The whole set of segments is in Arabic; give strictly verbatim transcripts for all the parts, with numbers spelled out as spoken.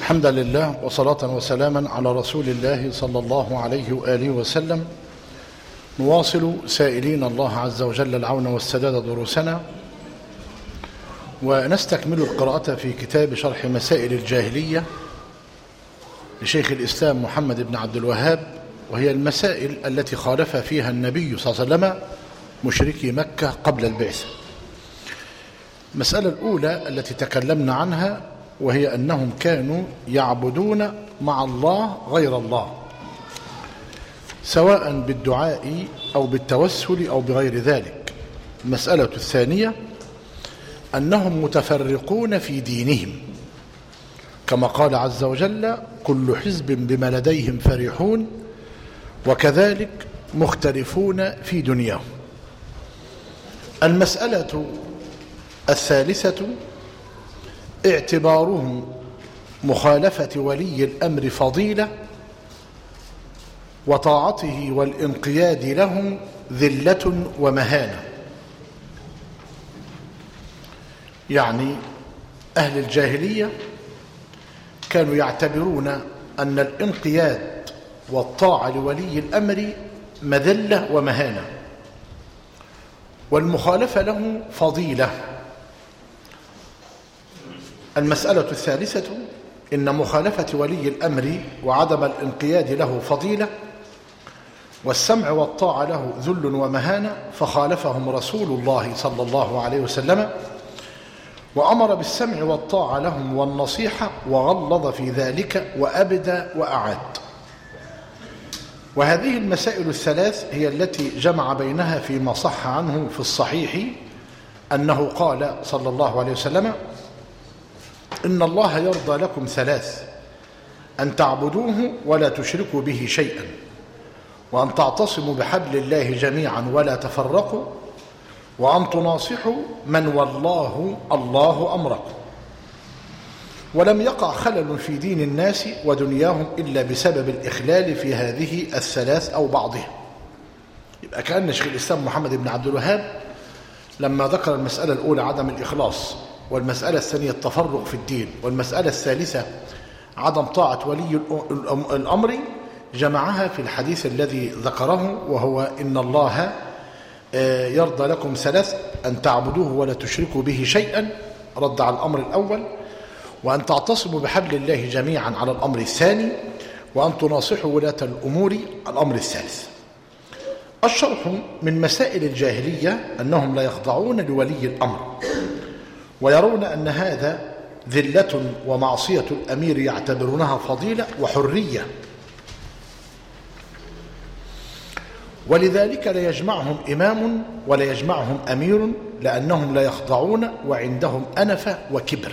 الحمد لله وصلاة وسلاما على رسول الله صلى الله عليه وآله وسلم. نواصل سائلين الله عز وجل العون والسداد دروسنا، ونستكمل القراءة في كتاب شرح مسائل الجاهلية لشيخ الإسلام محمد بن عبد الوهاب، وهي المسائل التي خالف فيها النبي صلى الله عليه وسلم مشركي مكة قبل البعثة. المسألة الأولى التي تكلمنا عنها وهي أنهم كانوا يعبدون مع الله غير الله، سواء بالدعاء أو بالتوسل أو بغير ذلك. المسألة الثانية أنهم متفرقون في دينهم، كما قال عز وجل: كل حزب بما لديهم فرحون، وكذلك مختلفون في دنياهم. المسألة الثالثة اعتبارهم مخالفة ولي الأمر فضيلة، وطاعته والانقياد لهم ذلة ومهانة. يعني أهل الجاهلية كانوا يعتبرون أن الانقياد والطاعة لولي الأمر مذلة ومهانة، والمخالفة له فضيلة. المسألة الثالثة إن مخالفة ولي الأمر وعدم الانقياد له فضيلة، والسمع والطاعة له ذل ومهانة، فخالفهم رسول الله صلى الله عليه وسلم وأمر بالسمع والطاعة لهم والنصيحة، وغلظ في ذلك وأبدى وأعاد. وهذه المسائل الثلاث هي التي جمع بينها فيما صح عنه في الصحيح أنه قال صلى الله عليه وسلم: إن الله يرضى لكم ثلاث: أن تعبدوه ولا تشركوا به شيئا، وأن تعتصموا بحبل الله جميعا ولا تفرقوا، وأن تناصحوا من والله الله أمركم. ولم يقع خلل في دين الناس ودنياهم إلا بسبب الإخلال في هذه الثلاث أو بعضها. يبقى كأن شيخ الإسلام محمد بن عبد الوهاب لما ذكر المسألة الأولى عدم الإخلاص، والمسألة الثانية التفرق في الدين، والمسألة الثالثة عدم طاعة ولي الأمر، جمعها في الحديث الذي ذكره، وهو إن الله يرضى لكم ثلاث: أن تعبدوه ولا تشركوا به شيئا، رد على الأمر الأول، وأن تعتصموا بحبل الله جميعا على الأمر الثاني، وأن تناصحوا ولاة الأمور الأمر الثالث. الشرح من مسائل الجاهلية أنهم لا يخضعون لولي الأمر، ويرون أن هذا ذلة ومعصية الأمير يعتبرونها فضيلة وحرية، ولذلك لا يجمعهم إمام ولا يجمعهم أمير، لأنهم لا يخضعون وعندهم أنفة وكبر.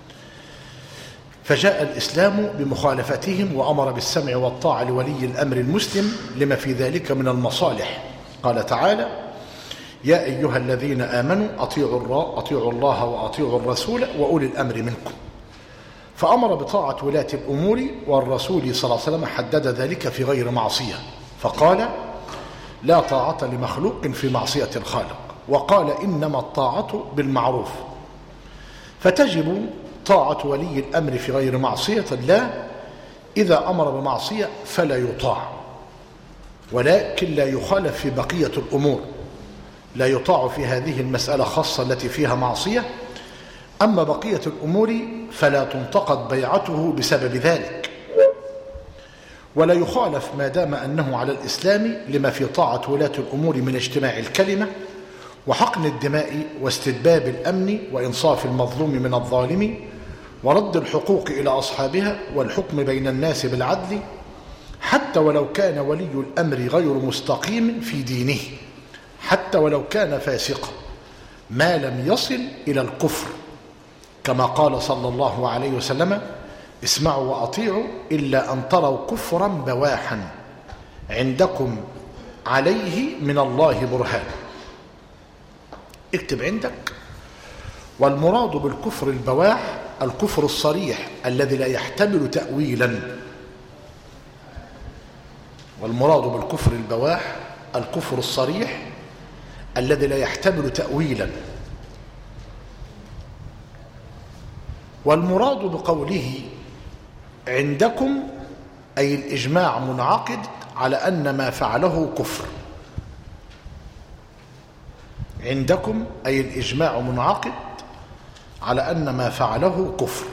فجاء الإسلام بمخالفتهم وأمر بالسمع والطاعة لولي الأمر المسلم لما في ذلك من المصالح. قال تعالى: يا أيها الذين آمنوا أطيعوا أطيعوا الله وأطيعوا الرسول وأولي الأمر منكم. فأمر بطاعة ولاة الأمور، والرسول صلى الله عليه وسلم حدد ذلك في غير معصية، فقال: لا طاعة لمخلوق في معصية الخالق، وقال: إنما الطاعة بالمعروف. فتجب طاعة ولي الأمر في غير معصية الله. إذا أمر بمعصية فلا يطاع، ولكن لا يخالف في بقية الأمور. لا يطاع في هذه المسألة خاصة التي فيها معصية، أما بقية الأمور فلا تنتقد بيعته بسبب ذلك. ولا يخالف ما دام أنه على الإسلام، لما في طاعة ولاة الأمور من اجتماع الكلمة وحقن الدماء واستتباب الأمن وإنصاف المظلوم من الظالم ورد الحقوق إلى أصحابها والحكم بين الناس بالعدل، حتى ولو كان ولي الأمر غير مستقيم في دينه، حتى ولو كان فاسقا، ما لم يصل إلى الكفر، كما قال صلى الله عليه وسلم: اسمعوا وأطيعوا إلا أن تروا كفرا بواحا عندكم عليه من الله برهان. اكتب عندك: والمراد بالكفر البواح الكفر الصريح الذي لا يحتمل تأويلا. والمراد بالكفر البواح الكفر الصريح الذي لا يحتمل تأويلا. والمراد بقوله عندكم أي الإجماع منعقد على أن ما فعله كفر. عندكم أي الإجماع منعقد على أن ما فعله كفر.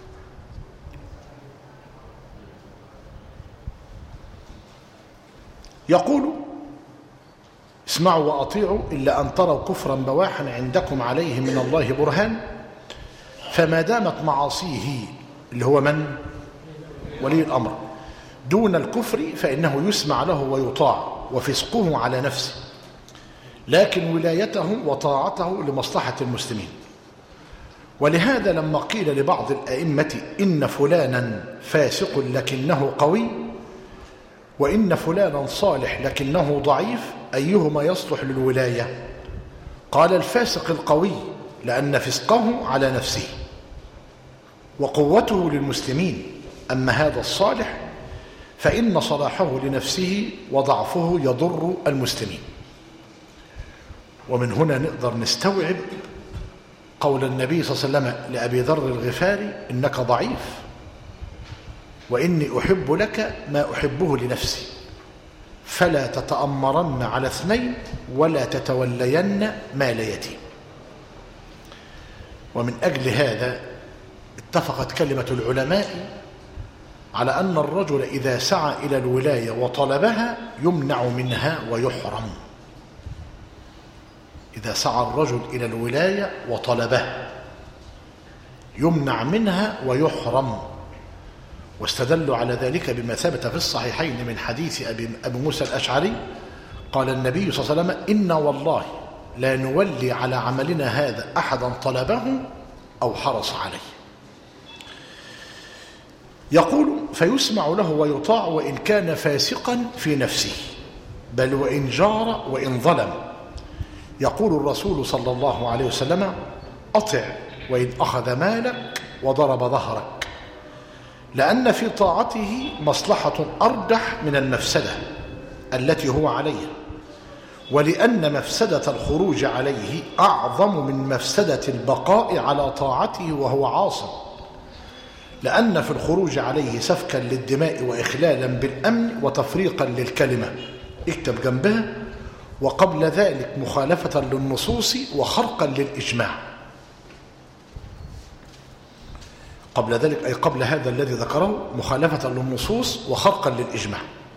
يقول اسمعوا وأطيعوا إلا أن تروا كفرا بواحا عندكم عليه من الله برهان، فما دامت معاصيه اللي هو من؟ ولي الأمر دون الكفر فإنه يسمع له ويطاع وفسقه على نفسه، لكن ولايته وطاعته لمصلحة المسلمين. ولهذا لما قيل لبعض الأئمة إن فلانا فاسق لكنه قوي، وإن فلانا صالح لكنه ضعيف، أيهما يصلح للولاية؟ قال الفاسق القوي لأن فسقه على نفسه وقوته للمسلمين، أما هذا الصالح فإن صلاحه لنفسه وضعفه يضر المسلمين. ومن هنا نقدر نستوعب قول النبي صلى الله عليه وسلم لأبي ذر الغفاري إنك ضعيف وإني أحب لك ما أحبه لنفسي، فلا تتأمرن على اثنين ولا تتولين مال يتيم. ومن أجل هذا اتفقت كلمة العلماء على أن الرجل إذا سعى إلى الولاية وطلبها يمنع منها ويحرم. إذا سعى الرجل إلى الولاية وطلبها يمنع منها ويحرم. واستدلوا على ذلك بما ثبت في الصحيحين من حديث أبي, أبي موسى الأشعري قال النبي صلى الله عليه وسلم إن والله لا نولي على عملنا هذا أحدا طلبه أو حرص عليه. يقول فيسمع له ويطاع وإن كان فاسقا في نفسه، بل وإن جار وإن ظلم. يقول الرسول صلى الله عليه وسلم أطع وإن أخذ مالك وضرب ظهرك، لأن في طاعته مصلحة أرجح من المفسدة التي هو عليها، ولأن مفسدة الخروج عليه أعظم من مفسدة البقاء على طاعته وهو عاصم، لأن في الخروج عليه سفكا للدماء وإخلالا بالأمن وتفريقا للكلمة. اكتب جنبها وقبل ذلك مخالفة للنصوص وخرقا للإجماع. قبل ذلك أي قبل هذا الذي ذكره مخالفة للنصوص وخرقا للإجماع.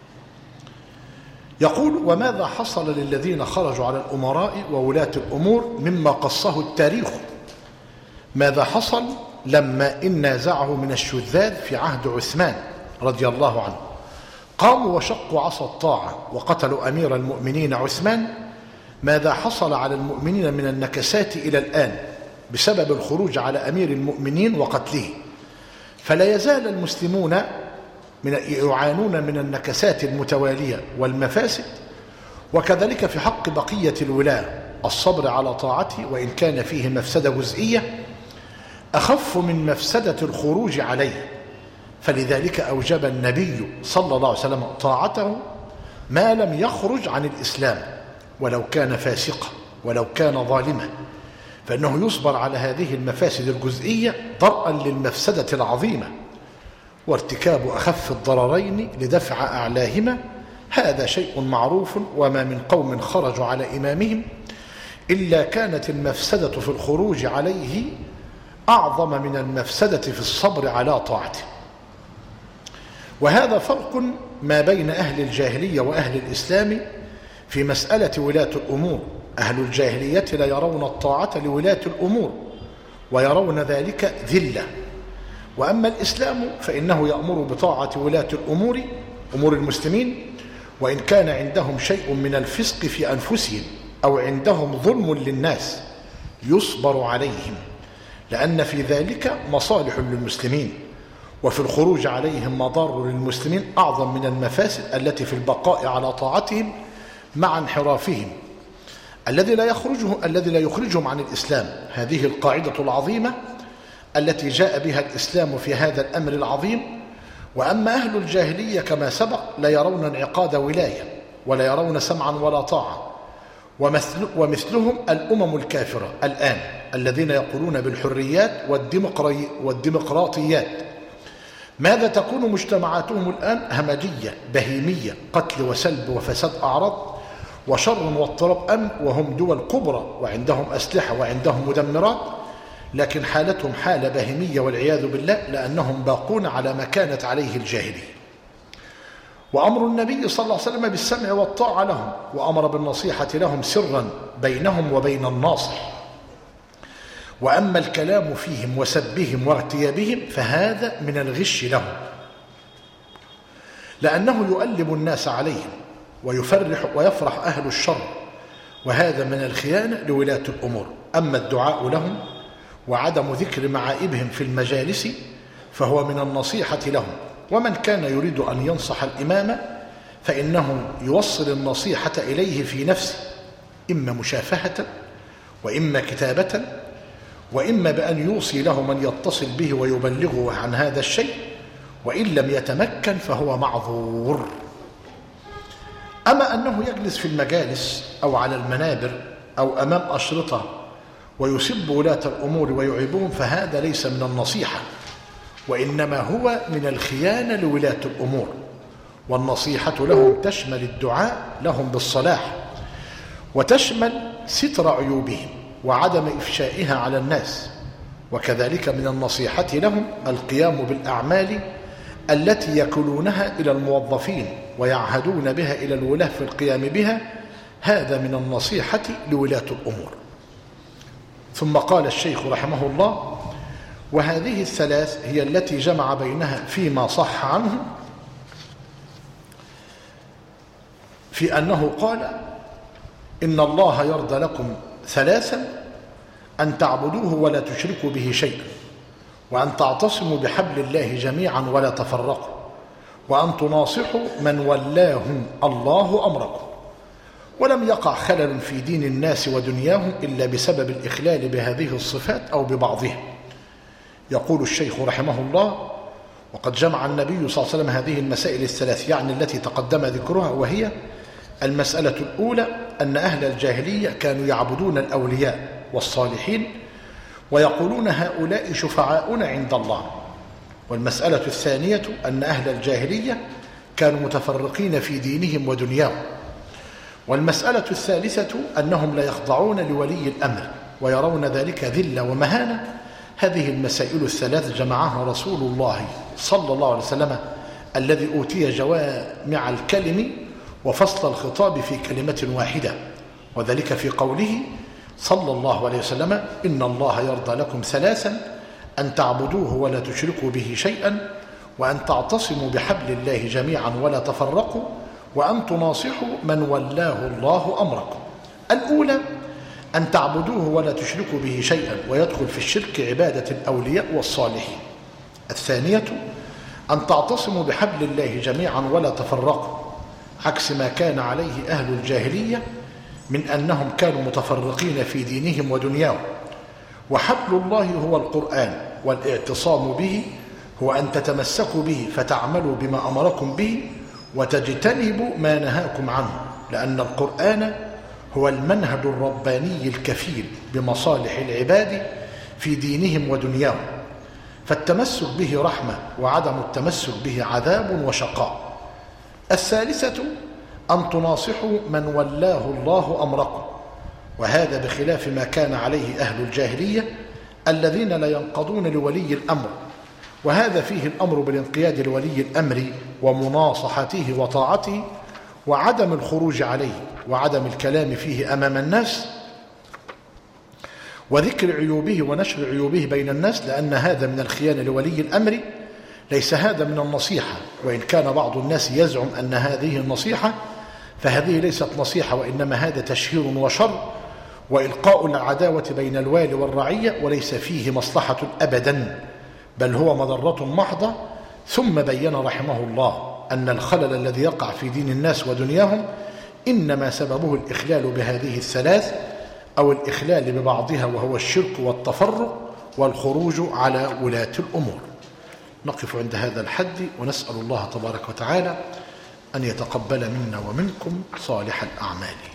يقول وماذا حصل للذين خرجوا على الأمراء وولاة الأمور مما قصه التاريخ؟ ماذا حصل لما إن نازعه من الشذاذ في عهد عثمان رضي الله عنه؟ قاموا وشقوا عصا الطاعة وقتلوا أمير المؤمنين عثمان. ماذا حصل على المؤمنين من النكسات إلى الآن بسبب الخروج على أمير المؤمنين وقتله؟ فلا يزال المسلمون من يعانون من النكسات المتوالية والمفاسد. وكذلك في حق بقية الولاة الصبر على طاعته وإن كان فيه مفسدة جزئية أخف من مفسدة الخروج عليه، فلذلك أوجب النبي صلى الله عليه وسلم طاعته ما لم يخرج عن الإسلام ولو كان فاسقا ولو كان ظالما، فإنه يصبر على هذه المفاسد الجزئية درءا للمفسدة العظيمة، وارتكاب أخف الضررين لدفع أعلاهما. هذا شيء معروف، وما من قوم خرجوا على إمامهم إلا كانت المفسدة في الخروج عليه أعظم من المفسدة في الصبر على طاعته. وهذا فرق ما بين أهل الجاهلية وأهل الإسلام في مسألة ولاة الأمور. أهل الجاهلية لا يرون الطاعة لولاة الأمور ويرون ذلك ذلة، وأما الإسلام فإنه يأمر بطاعة ولاة الأمور أمور المسلمين وإن كان عندهم شيء من الفسق في أنفسهم أو عندهم ظلم للناس يصبر عليهم، لأن في ذلك مصالح للمسلمين، وفي الخروج عليهم مضار للمسلمين أعظم من المفاسد التي في البقاء على طاعتهم مع انحرافهم الذي لا يخرجه الذي لا يخرجهم عن الإسلام. هذه القاعدة العظيمة التي جاء بها الإسلام في هذا الأمر العظيم. وأما أهل الجاهلية كما سبق لا يرون انعقاد ولاية ولا يرون سمعا ولا طاعة، ومثل ومثلهم الأمم الكافرة الآن الذين يقولون بالحريات والديمقراطيات، ماذا تكون مجتمعاتهم الآن؟ همجية بهيمية، قتل وسلب وفساد أعراض وشر واضطراب أمن، وهم دول كبرى وعندهم أسلحة وعندهم مدمرات، لكن حالتهم حالة بهيمية والعياذ بالله، لأنهم باقون على ما كانت عليه الجاهلية. وأمر النبي صلى الله عليه وسلم بالسمع والطاعة لهم، وأمر بالنصيحة لهم سرا بينهم وبين الناصح. وأما الكلام فيهم وسبهم واغتيابهم فهذا من الغش لهم، لأنه يؤلب الناس عليهم ويفرح ويفرح أهل الشر، وهذا من الخيانة لولاة الأمور. أما الدعاء لهم وعدم ذكر معائبهم في المجالس فهو من النصيحة لهم. ومن كان يريد أن ينصح الإمام فإنه يوصل النصيحة إليه في نفسه، إما مشافهة وإما كتابة وإما بأن يوصي له من يتصل به ويبلغه عن هذا الشيء، وإن لم يتمكن فهو معذور. أما أنه يجلس في المجالس أو على المنابر أو أمام أشرطة ويسب ولاة الأمور ويعيبهم فهذا ليس من النصيحة، وإنما هو من الخيانة لولاة الأمور. والنصيحة لهم تشمل الدعاء لهم بالصلاح، وتشمل ستر عيوبهم وعدم إفشائها على الناس. وكذلك من النصيحة لهم القيام بالأعمال التي يكلونها إلى الموظفين ويعهدون بها إلى الولاة في القيام بها، هذا من النصيحة لولاة الأمور. ثم قال الشيخ رحمه الله: وهذه الثلاث هي التي جمع بينها فيما صح عنه، في أنه قال: إن الله يرضى لكم ثلاثا: أن تعبدوه ولا تشركوا به شيئا، وأن تعتصموا بحبل الله جميعا ولا تفرقوا، وأن تناصحوا من ولاهم الله أمركم. ولم يقع خلل في دين الناس ودنياهم إلا بسبب الإخلال بهذه الصفات أو ببعضها. يقول الشيخ رحمه الله: وقد جمع النبي صلى الله عليه وسلم هذه المسائل الثلاث، يعني التي تقدم ذكرها، وهي: المسألة الأولى أن أهل الجاهلية كانوا يعبدون الأولياء والصالحين ويقولون هؤلاء شفعاؤنا عند الله. والمسألة الثانية أن أهل الجاهلية كانوا متفرقين في دينهم ودنياهم. والمسألة الثالثة أنهم لا يخضعون لولي الأمر ويرون ذلك ذلة ومهانة. هذه المسائل الثلاث جمعها رسول الله صلى الله عليه وسلم الذي أوتي جوامع الكلم وفصل الخطاب في كلمة واحدة، وذلك في قوله صلى الله عليه وسلم: إن الله يرضى لكم ثلاثا: أن تعبدوه ولا تشركوا به شيئا، وأن تعتصموا بحبل الله جميعا ولا تفرقوا، وأن تناصحوا من ولاه الله أمركم. الأولى أن تعبدوه ولا تشركوا به شيئا، ويدخل في الشرك عبادة الأولياء والصالحين. الثانية أن تعتصموا بحبل الله جميعا ولا تفرقوا، عكس ما كان عليه أهل الجاهلية من أنهم كانوا متفرقين في دينهم ودنياهم. وحبل الله هو القرآن، والاعتصام به هو أن تتمسكوا به فتعملوا بما أمركم به وتجتنبوا ما نهاكم عنه، لأن القرآن هو المنهج الرباني الكفيل بمصالح العباد في دينهم ودنياهم، فالتمسك به رحمة، وعدم التمسك به عذاب وشقاء. الثالثة أن تناصحوا من ولاه الله أمركم، وهذا بخلاف ما كان عليه أهل الجاهلية الذين لا ينقضون لولي الأمر، وهذا فيه الأمر بالانقياد لولي الأمر ومناصحته وطاعته، وعدم الخروج عليه، وعدم الكلام فيه أمام الناس، وذكر عيوبه ونشر عيوبه بين الناس، لأن هذا من الخيانة لولي الأمر، ليس هذا من النصيحة. وإن كان بعض الناس يزعم أن هذه النصيحة، فهذه ليست نصيحة، وإنما هذا تشهير وشر وإلقاء العداوة بين الوالي والرعية، وليس فيه مصلحة أبدا، بل هو مضرة محضة. ثم بين رحمه الله أن الخلل الذي يقع في دين الناس ودنياهم إنما سببه الإخلال بهذه الثلاث، أو الإخلال ببعضها، وهو الشرك والتفرق والخروج على ولاة الأمور. نقف عند هذا الحد، ونسأل الله تبارك وتعالى أن يتقبل منا ومنكم صالح الأعمال.